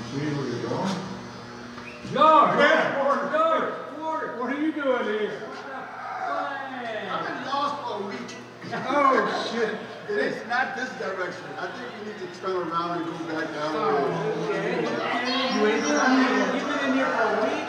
See where you're going? George! Yeah, George! What are you doing here? I've been lost for a week. Oh, shit. It is not this direction. I think we need to turn around and go back down. Okay. You've been in here for a week?